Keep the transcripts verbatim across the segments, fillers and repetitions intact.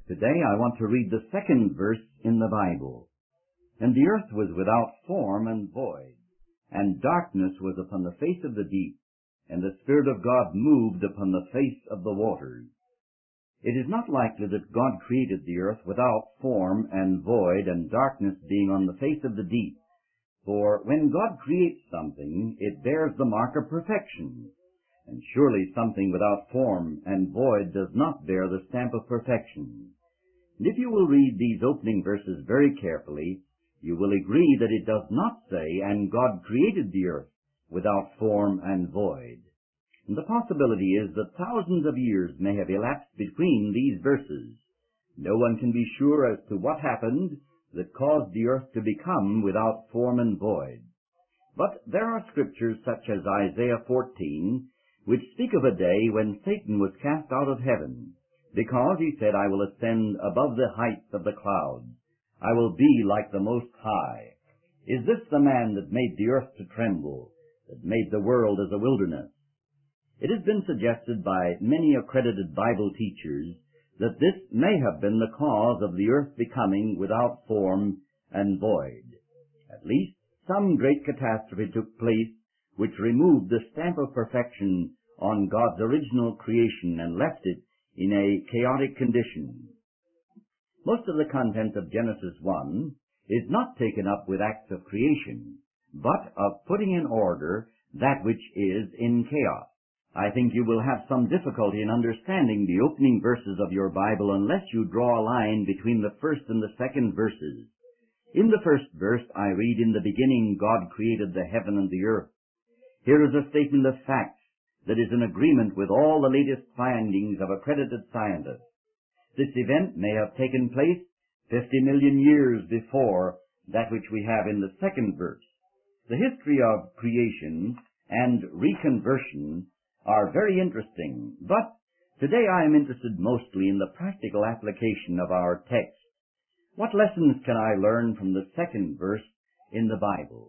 Today I want to read the second verse in the Bible. And the earth was without form and void, and darkness was upon the face of the deep, and the Spirit of God moved upon the face of the waters. It is not likely that God created the earth without form and void, and darkness being on the face of the deep. For when God creates something, it bears the mark of perfection. And surely something without form and void does not bear the stamp of perfection. And if you will read these opening verses very carefully, you will agree that it does not say, and God created the earth without form and void. And the possibility is that thousands of years may have elapsed between these verses. No one can be sure as to what happened that caused the earth to become without form and void. But there are scriptures such as Isaiah fourteen, which speak of a day when Satan was cast out of heaven, because he said, I will ascend above the heights of the clouds. I will be like the Most High. Is this the man that made the earth to tremble, that made the world as a wilderness? It has been suggested by many accredited Bible teachers that this may have been the cause of the earth becoming without form and void. At least some great catastrophe took place which removed the stamp of perfection on God's original creation and left it in a chaotic condition. Most of the content of Genesis one is not taken up with acts of creation, but of putting in order that which is in chaos. I think you will have some difficulty in understanding the opening verses of your Bible unless you draw a line between the first and the second verses. In the first verse I read, In the beginning God created the heaven and the earth. Here is a statement of facts that is in agreement with all the latest findings of accredited scientists. This event may have taken place fifty million years before that which we have in the second verse. The history of creation and reconversion are very interesting, but today I am interested mostly in the practical application of our text. What lessons can I learn from the second verse in the Bible?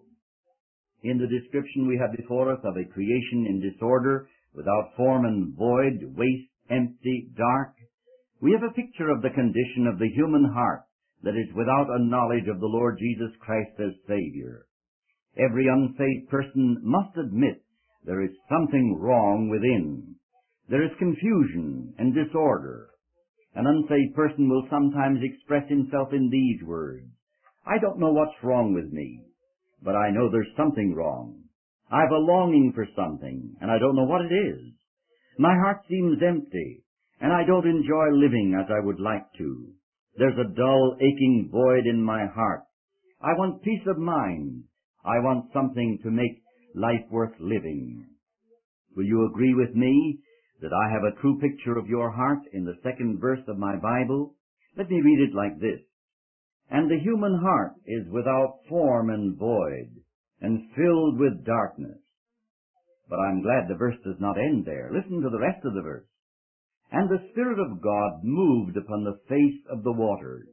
In the description we have before us of a creation in disorder, without form and void, waste, empty, dark, we have a picture of the condition of the human heart that is without a knowledge of the Lord Jesus Christ as Savior. Every unsaved person must admit there is something wrong within. There is confusion and disorder. An unsaved person will sometimes express himself in these words, I don't know what's wrong with me, but I know there's something wrong. I've a longing for something, and I don't know what it is. My heart seems empty, and I don't enjoy living as I would like to. There's a dull, aching void in my heart. I want peace of mind. I want something to make life worth living. Will you agree with me that I have a true picture of your heart in the second verse of my Bible? Let me read it like this. And the human heart is without form and void, and filled with darkness. But I'm glad the verse does not end there. Listen to the rest of the verse. And the Spirit of God moved upon the face of the waters.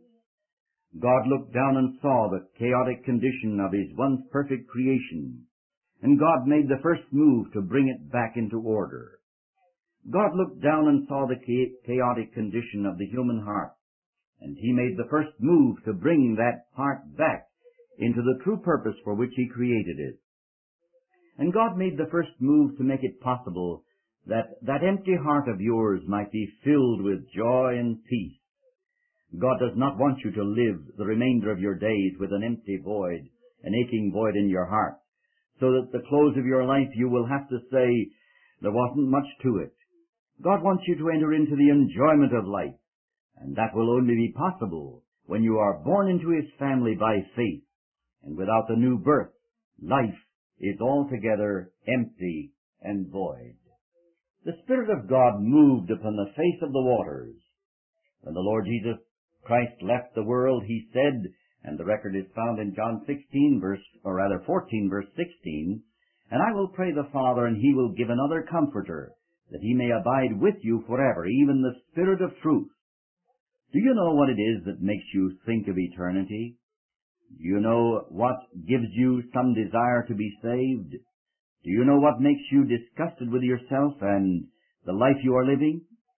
God looked down and saw the chaotic condition of His once perfect creation, and God made the first move to bring it back into order. God looked down and saw the chaotic condition of the human heart, and He made the first move to bring that heart back into the true purpose for which He created it. And God made the first move to make it possible that that empty heart of yours might be filled with joy and peace. God does not want you to live the remainder of your days with an empty void, an aching void in your heart, so that at the close of your life you will have to say, there wasn't much to it. God wants you to enter into the enjoyment of life, and that will only be possible when you are born into His family by faith. And without the new birth, life is altogether empty and void. The Spirit of God moved upon the face of the waters. When the Lord Jesus Christ left the world, He said, and the record is found in John sixteen, verse, or rather fourteen, verse sixteen, And I will pray the Father, and He will give another Comforter, that He may abide with you forever, even the Spirit of truth. Do you know what it is that makes you think of eternity? Do you know what gives you some desire to be saved? Do you know what makes you disgusted with yourself and the life you are living?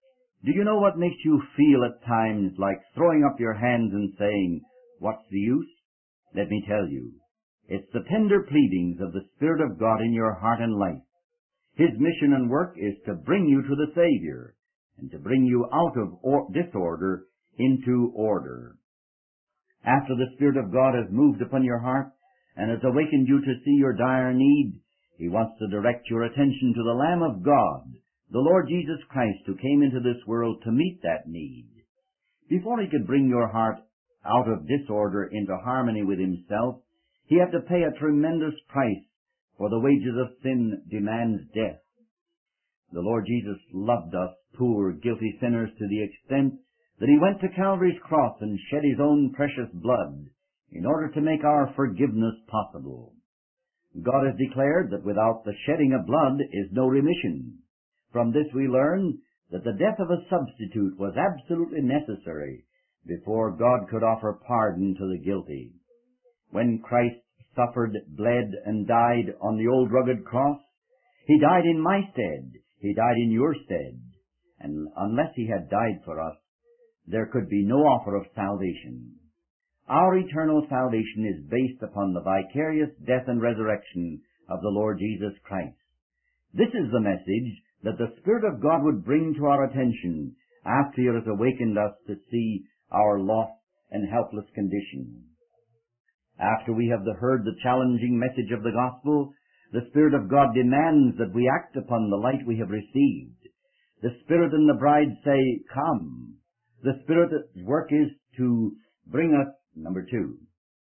Do you know what makes you feel at times like throwing up your hands and saying, "What's the use?" Let me tell you, it's the tender pleadings of the Spirit of God in your heart and life. His mission and work is to bring you to the Savior and to bring you out of or- disorder into order. After the Spirit of God has moved upon your heart and has awakened you to see your dire need, He wants to direct your attention to the Lamb of God, the Lord Jesus Christ, who came into this world to meet that need. Before He could bring your heart out of disorder into harmony with Himself, He had to pay a tremendous price, for the wages of sin demands death. The Lord Jesus loved us, poor, guilty sinners, to the extent that He went to Calvary's cross and shed His own precious blood in order to make our forgiveness possible. God has declared that without the shedding of blood is no remission. From this we learn that the death of a substitute was absolutely necessary before God could offer pardon to the guilty. When Christ suffered, bled, and died on the old rugged cross, He died in my stead. He died in your stead. And unless He had died for us, there could be no offer of salvation. Our eternal salvation is based upon the vicarious death and resurrection of the Lord Jesus Christ. This is the message that the Spirit of God would bring to our attention after He has awakened us to see our lost and helpless condition. After we have heard the challenging message of the gospel, the Spirit of God demands that we act upon the light we have received. The Spirit and the bride say, "Come." The Spirit's work is to bring us, number two.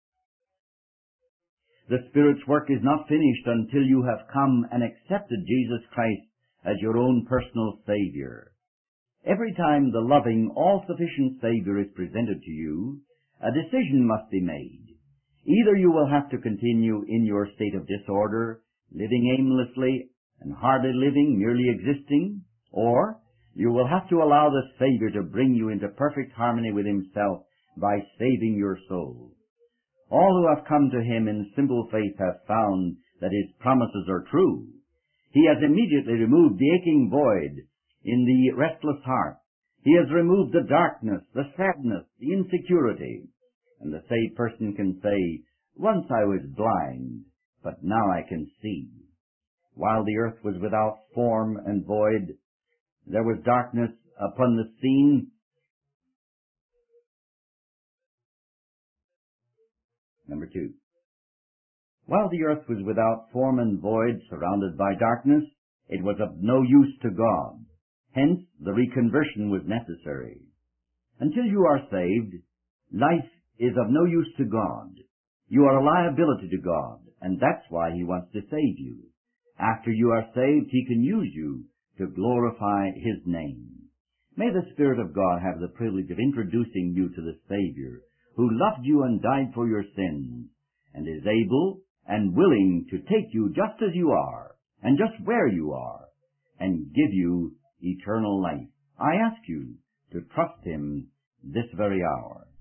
The Spirit's work is not finished until you have come and accepted Jesus Christ as your own personal Savior. Every time the loving, all-sufficient Savior is presented to you, a decision must be made. Either you will have to continue in your state of disorder, living aimlessly and hardly living, merely existing, or you will have to allow the Savior to bring you into perfect harmony with Himself by saving your soul. All who have come to Him in simple faith have found that His promises are true. He has immediately removed the aching void in the restless heart. He has removed the darkness, the sadness, the insecurity. And the saved person can say, "Once I was blind, but now I can see." While the earth was without form and void, there was darkness upon the scene. Number two. While the earth was without form and void, surrounded by darkness, it was of no use to God. Hence, the reconversion was necessary. Until you are saved, life is of no use to God. You are a liability to God, and that's why He wants to save you. After you are saved, He can use you to glorify His name. May the Spirit of God have the privilege of introducing you to the Savior, who loved you and died for your sins, and is able and willing to take you just as you are, and just where you are, and give you eternal life. I ask you to trust Him this very hour.